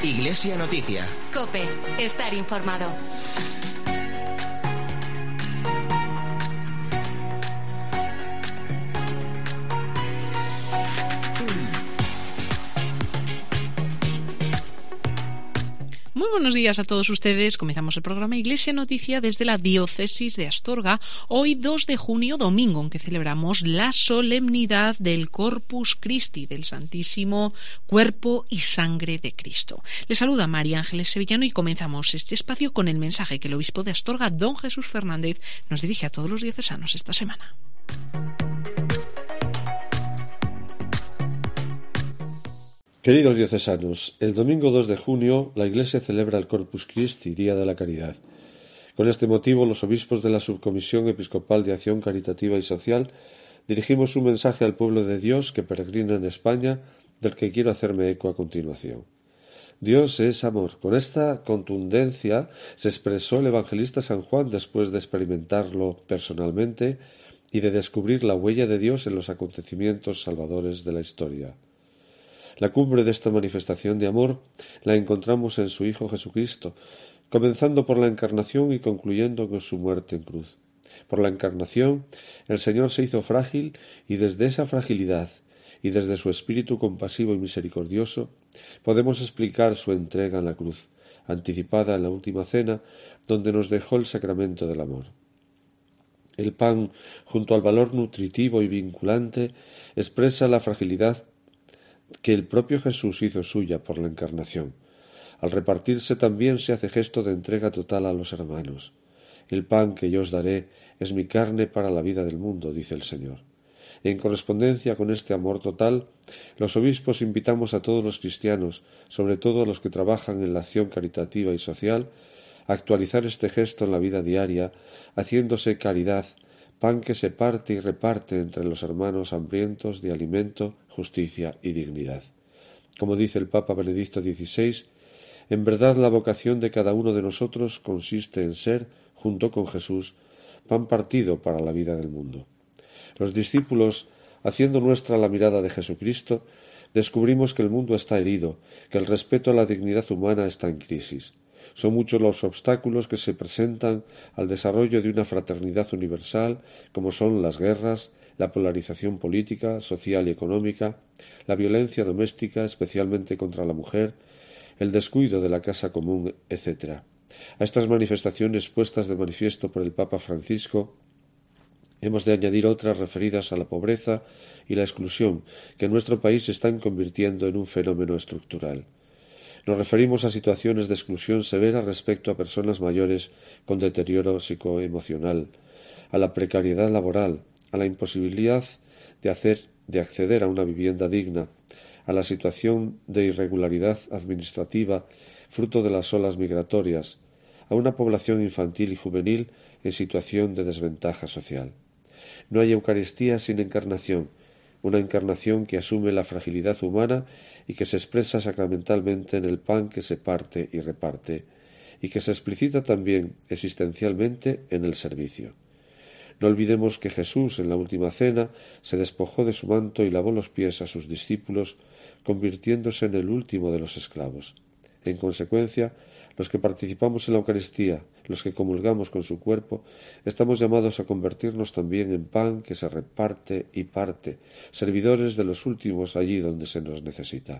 Iglesia Noticia. COPE. Estar informado. Muy buenos días a todos ustedes. Comenzamos el programa Iglesia Noticia desde la Diócesis de Astorga, hoy 2 de junio, domingo, en que celebramos la solemnidad del Corpus Christi, del Santísimo Cuerpo y Sangre de Cristo. Les saluda María Ángeles Sevillano y comenzamos este espacio con el mensaje que el obispo de Astorga, don Jesús Fernández, nos dirige a todos los diocesanos esta semana. Queridos diocesanos, el domingo 2 de junio la Iglesia celebra el Corpus Christi, Día de la Caridad. Con este motivo, los obispos de la Subcomisión Episcopal de Acción Caritativa y Social dirigimos un mensaje al pueblo de Dios que peregrina en España, del que quiero hacerme eco a continuación. Dios es amor. Con esta contundencia se expresó el evangelista San Juan después de experimentarlo personalmente y de descubrir la huella de Dios en los acontecimientos salvadores de la historia. La cumbre de esta manifestación de amor la encontramos en su Hijo Jesucristo, comenzando por la encarnación y concluyendo con su muerte en cruz. Por la encarnación, el Señor se hizo frágil y desde esa fragilidad y desde su espíritu compasivo y misericordioso podemos explicar su entrega en la cruz, anticipada en la última cena, donde nos dejó el sacramento del amor. El pan, junto al valor nutritivo y vinculante, expresa la fragilidad que el propio Jesús hizo suya por la encarnación. Al repartirse también se hace gesto de entrega total a los hermanos. El pan que yo os daré es mi carne para la vida del mundo, dice el Señor. En correspondencia con este amor total, los obispos invitamos a todos los cristianos, sobre todo a los que trabajan en la acción caritativa y social, a actualizar este gesto en la vida diaria, haciéndose caridad, pan que se parte y reparte entre los hermanos hambrientos de alimento, justicia y dignidad. Como dice el Papa Benedicto XVI, en verdad la vocación de cada uno de nosotros consiste en ser, junto con Jesús, pan partido para la vida del mundo. Los discípulos, haciendo nuestra la mirada de Jesucristo, descubrimos que el mundo está herido, que el respeto a la dignidad humana está en crisis. Son muchos los obstáculos que se presentan al desarrollo de una fraternidad universal, como son las guerras, la polarización política, social y económica, la violencia doméstica, especialmente contra la mujer, el descuido de la casa común, etc. A estas manifestaciones puestas de manifiesto por el Papa Francisco, hemos de añadir otras referidas a la pobreza y la exclusión, que en nuestro país se están convirtiendo en un fenómeno estructural. Nos referimos a situaciones de exclusión severa respecto a personas mayores con deterioro psicoemocional, a la precariedad laboral, a la imposibilidad de acceder a una vivienda digna, a la situación de irregularidad administrativa fruto de las olas migratorias, a una población infantil y juvenil en situación de desventaja social. No hay Eucaristía sin encarnación, una encarnación que asume la fragilidad humana y que se expresa sacramentalmente en el pan que se parte y reparte, y que se explicita también existencialmente en el servicio. No olvidemos que Jesús, en la última cena, se despojó de su manto y lavó los pies a sus discípulos, convirtiéndose en el último de los esclavos. En consecuencia, los que participamos en la Eucaristía, los que comulgamos con su cuerpo, estamos llamados a convertirnos también en pan que se reparte y parte, servidores de los últimos allí donde se nos necesita.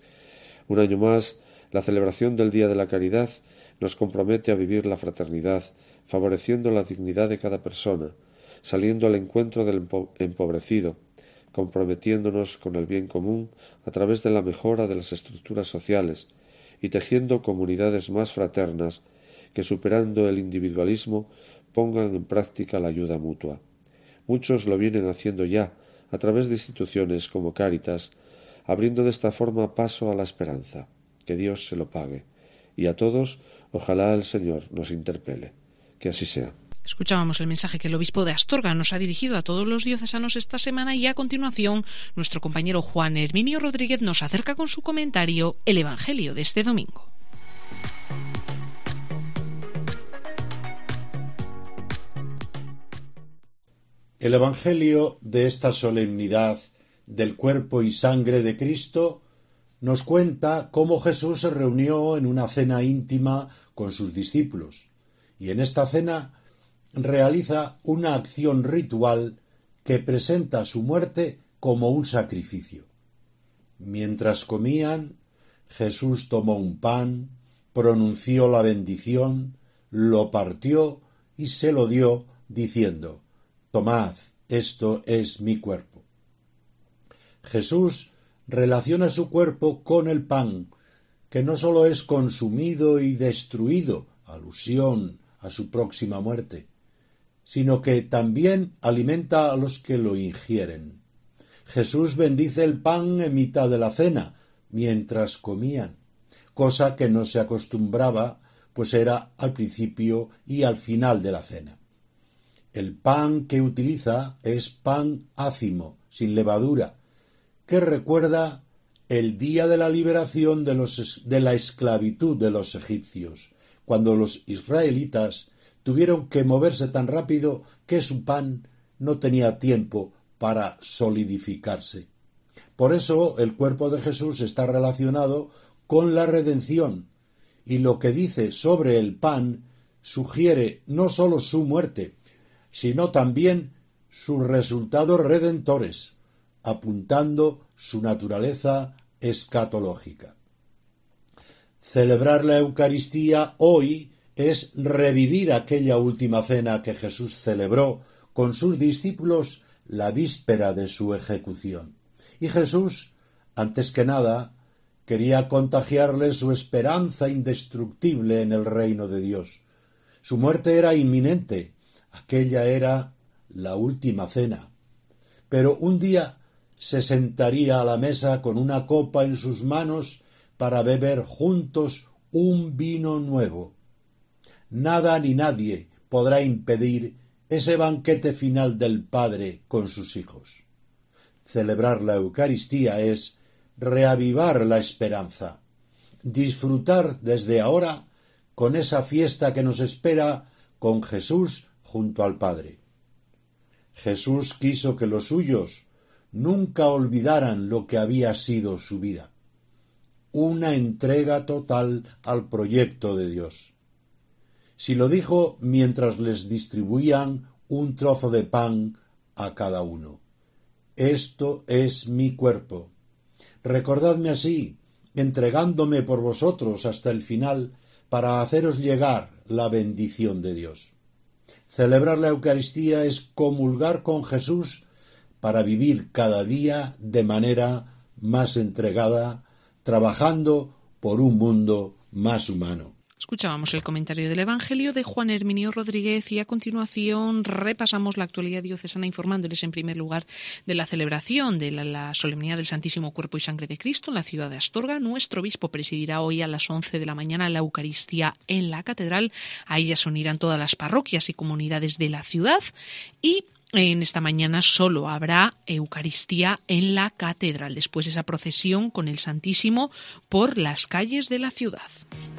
Un año más, la celebración del Día de la Caridad nos compromete a vivir la fraternidad, favoreciendo la dignidad de cada persona, saliendo al encuentro del empobrecido, comprometiéndonos con el bien común a través de la mejora de las estructuras sociales, y tejiendo comunidades más fraternas que, superando el individualismo, pongan en práctica la ayuda mutua. Muchos lo vienen haciendo ya a través de instituciones como Cáritas, abriendo de esta forma paso a la esperanza. Que Dios se lo pague. Y a todos, ojalá el Señor nos interpele. Que así sea. Escuchábamos el mensaje que el obispo de Astorga nos ha dirigido a todos los diocesanos esta semana y a continuación nuestro compañero Juan Herminio Rodríguez nos acerca con su comentario el Evangelio de este domingo. El Evangelio de esta solemnidad del cuerpo y sangre de Cristo nos cuenta cómo Jesús se reunió en una cena íntima con sus discípulos, y en esta cena realiza una acción ritual que presenta su muerte como un sacrificio. Mientras comían, Jesús tomó un pan, pronunció la bendición, lo partió y se lo dio, diciendo: «Tomad, esto es mi cuerpo». Jesús relaciona su cuerpo con el pan, que no sólo es consumido y destruido, alusión a su próxima muerte, sino que también alimenta a los que lo ingieren. Jesús bendice el pan en mitad de la cena, mientras comían, cosa que no se acostumbraba, pues era al principio y al final de la cena. El pan que utiliza es pan ácimo, sin levadura, que recuerda el día de la liberación de la esclavitud de los egipcios, cuando los israelitas tuvieron que moverse tan rápido que su pan no tenía tiempo para solidificarse. Por eso el cuerpo de Jesús está relacionado con la redención, y lo que dice sobre el pan sugiere no sólo su muerte, sino también sus resultados redentores, apuntando su naturaleza escatológica. Celebrar la Eucaristía hoy es revivir aquella última cena que Jesús celebró con sus discípulos la víspera de su ejecución. Y Jesús, antes que nada, quería contagiarles su esperanza indestructible en el reino de Dios. Su muerte era inminente, aquella era la última cena. Pero un día se sentaría a la mesa con una copa en sus manos para beber juntos un vino nuevo. Nada ni nadie podrá impedir ese banquete final del Padre con sus hijos. Celebrar la Eucaristía es reavivar la esperanza, disfrutar desde ahora con esa fiesta que nos espera con Jesús junto al Padre. Jesús quiso que los suyos nunca olvidaran lo que había sido su vida, una entrega total al proyecto de Dios. Si lo dijo mientras les distribuían un trozo de pan a cada uno: «Esto es mi cuerpo. Recordadme así, entregándome por vosotros hasta el final para haceros llegar la bendición de Dios». Celebrar la Eucaristía es comulgar con Jesús para vivir cada día de manera más entregada, trabajando por un mundo más humano. Escuchábamos el comentario del Evangelio de Juan Herminio Rodríguez y a continuación repasamos la actualidad diocesana informándoles en primer lugar de la celebración de la solemnidad del Santísimo Cuerpo y Sangre de Cristo en la ciudad de Astorga. Nuestro obispo presidirá hoy a las 11 de la mañana la Eucaristía en la catedral. A ella se unirán todas las parroquias y comunidades de la ciudad y en esta mañana solo habrá Eucaristía en la catedral, después esa procesión con el Santísimo por las calles de la ciudad.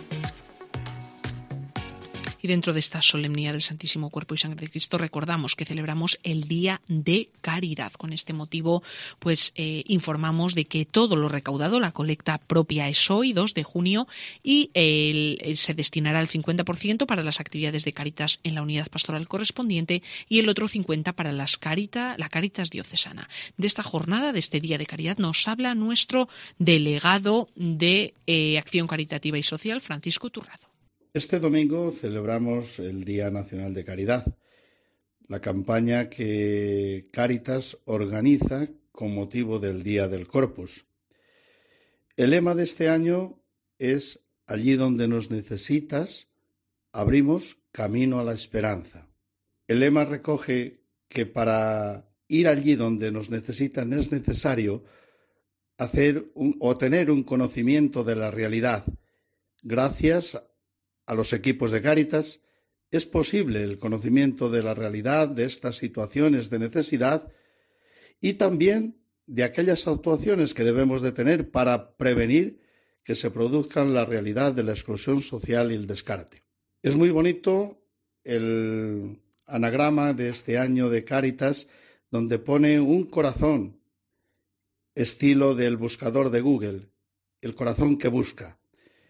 Y dentro de esta solemnidad del Santísimo Cuerpo y Sangre de Cristo recordamos que celebramos el Día de Caridad. Con este motivo, informamos de que todo lo recaudado, la colecta propia es hoy, 2 de junio, y se destinará el 50% para las actividades de Cáritas en la unidad pastoral correspondiente y el otro 50% para la Cáritas diocesana. De esta jornada, de este Día de Caridad, nos habla nuestro delegado de Acción Caritativa y Social, Francisco Turrado. Este domingo celebramos el Día Nacional de Caridad, la campaña que Cáritas organiza con motivo del Día del Corpus. El lema de este año es: allí donde nos necesitas, abrimos camino a la esperanza. El lema recoge que para ir allí donde nos necesitan es necesario tener un conocimiento de la realidad. Gracias a los equipos de Cáritas es posible el conocimiento de la realidad de estas situaciones de necesidad y también de aquellas actuaciones que debemos de tener para prevenir que se produzcan la realidad de la exclusión social y el descarte. Es muy bonito el anagrama de este año de Cáritas, donde pone un corazón, estilo del buscador de Google, el corazón que busca.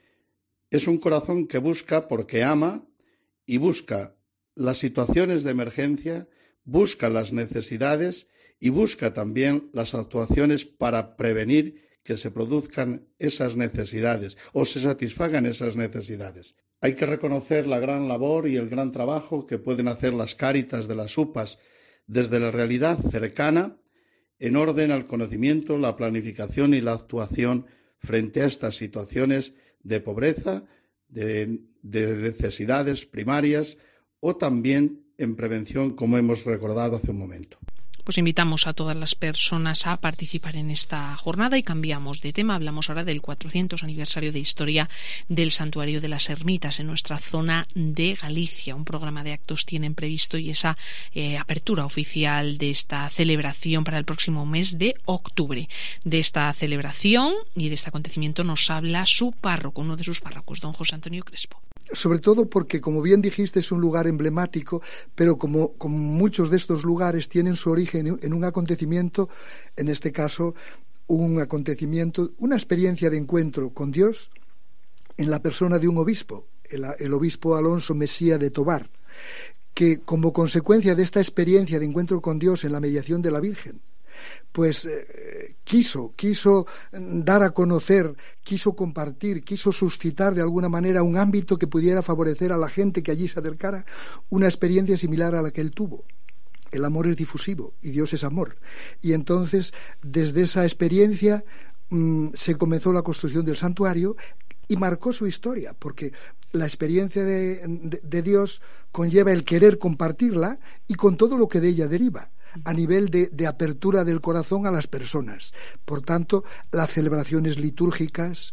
Es un corazón que busca porque ama y busca las situaciones de emergencia, busca las necesidades y busca también las actuaciones para prevenir que se produzcan esas necesidades o se satisfagan esas necesidades. Hay que reconocer la gran labor y el gran trabajo que pueden hacer las Cáritas de las UPAs desde la realidad cercana en orden al conocimiento, la planificación y la actuación frente a estas situaciones de pobreza, de necesidades primarias o también en prevención, como hemos recordado hace un momento. Pues invitamos a todas las personas a participar en esta jornada y cambiamos de tema. Hablamos ahora del 400 aniversario de historia del Santuario de las Ermitas en nuestra zona de Galicia. Un programa de actos tienen previsto y esa apertura oficial de esta celebración para el próximo mes de octubre. De esta celebración y de este acontecimiento nos habla su párroco, uno de sus párrocos, don José Antonio Crespo. Sobre todo porque, como bien dijiste, es un lugar emblemático, pero como muchos de estos lugares tienen su origen en un acontecimiento, en este caso un acontecimiento, una experiencia de encuentro con Dios en la persona de un obispo, el obispo Alonso Mesía de Tobar, que como consecuencia de esta experiencia de encuentro con Dios en la mediación de la Virgen, pues quiso dar a conocer, quiso compartir, quiso suscitar de alguna manera un ámbito que pudiera favorecer a la gente que allí se acercara una experiencia similar a la que él tuvo. El amor es difusivo y Dios es amor. Y entonces, desde esa experiencia se comenzó la construcción del santuario y marcó su historia, porque la experiencia de Dios conlleva el querer compartirla y con todo lo que de ella deriva, a nivel de apertura del corazón a las personas. Por tanto, las celebraciones litúrgicas,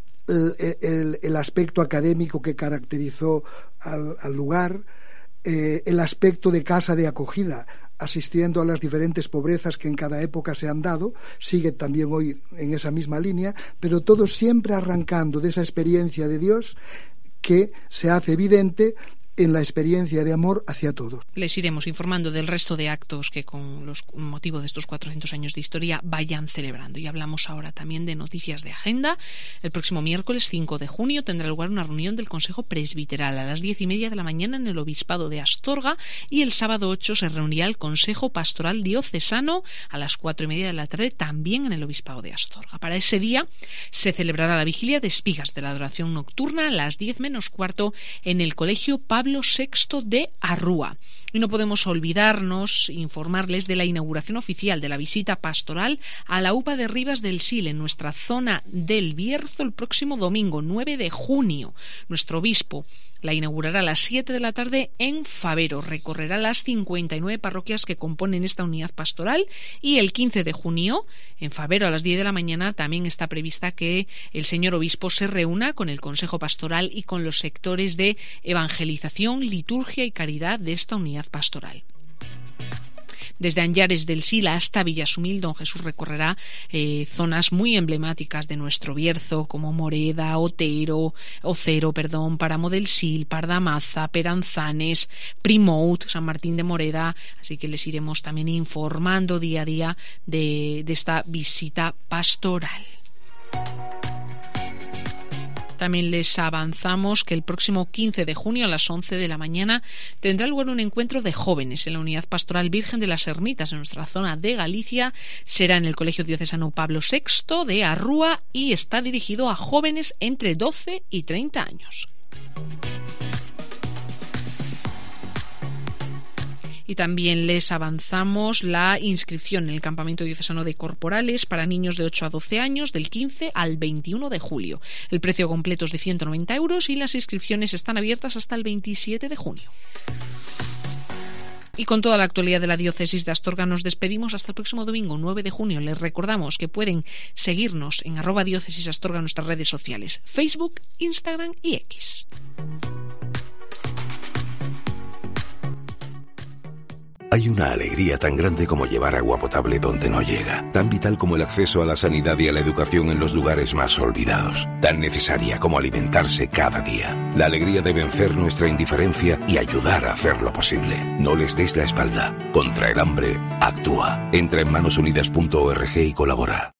el aspecto académico que caracterizó al lugar, el aspecto de casa de acogida, asistiendo a las diferentes pobrezas que en cada época se han dado, sigue también hoy en esa misma línea, pero todo siempre arrancando de esa experiencia de Dios que se hace evidente en la experiencia de amor hacia todos. Les iremos informando del resto de actos que con motivo de estos 400 años de historia vayan celebrando. Y hablamos ahora también de noticias de agenda. El próximo miércoles 5 de junio tendrá lugar una reunión del Consejo Presbiteral a las 10:30 de la mañana en el Obispado de Astorga, y el sábado 8 se reunirá el Consejo Pastoral Diocesano a las 4:30 de la tarde también en el Obispado de Astorga. Para ese día se celebrará la vigilia de espigas de la adoración nocturna a las 10 menos cuarto en el Colegio Pablo VI de Arrúa. Y no podemos olvidarnos informarles de la inauguración oficial de la visita pastoral a la UPA de Rivas del Sil en nuestra zona del Bierzo el próximo domingo 9 de junio. Nuestro obispo la inaugurará a las 7 de la tarde en Favero. Recorrerá las 59 parroquias que componen esta unidad pastoral, y el 15 de junio en Favero a las 10 de la mañana también está prevista que el señor obispo se reúna con el Consejo Pastoral y con los sectores de evangelización, liturgia y caridad de esta unidad pastoral. Desde Anllares del Sil hasta Villasumil, don Jesús recorrerá zonas muy emblemáticas de nuestro Bierzo, como Moreda, Ocero, Páramo del Sil, Pardamaza, Peranzanes, Primout, San Martín de Moreda. Así que les iremos también informando día a día de esta visita pastoral. También les avanzamos que el próximo 15 de junio a las 11 de la mañana tendrá lugar un encuentro de jóvenes en la Unidad Pastoral Virgen de las Ermitas en nuestra zona de Galicia. Será en el Colegio Diocesano Pablo VI de Arrúa y está dirigido a jóvenes entre 12 y 30 años. Y también les avanzamos la inscripción en el Campamento Diocesano de Corporales para niños de 8 a 12 años del 15 al 21 de julio. El precio completo es de 190 euros y las inscripciones están abiertas hasta el 27 de junio. Y con toda la actualidad de la diócesis de Astorga nos despedimos hasta el próximo domingo 9 de junio. Les recordamos que pueden seguirnos en @diócesisastorga en nuestras redes sociales, Facebook, Instagram y X. Hay una alegría tan grande como llevar agua potable donde no llega, tan vital como el acceso a la sanidad y a la educación en los lugares más olvidados, tan necesaria como alimentarse cada día. La alegría de vencer nuestra indiferencia y ayudar a hacerlo posible. No les des la espalda. Contra el hambre, actúa. Entra en manosunidas.org y colabora.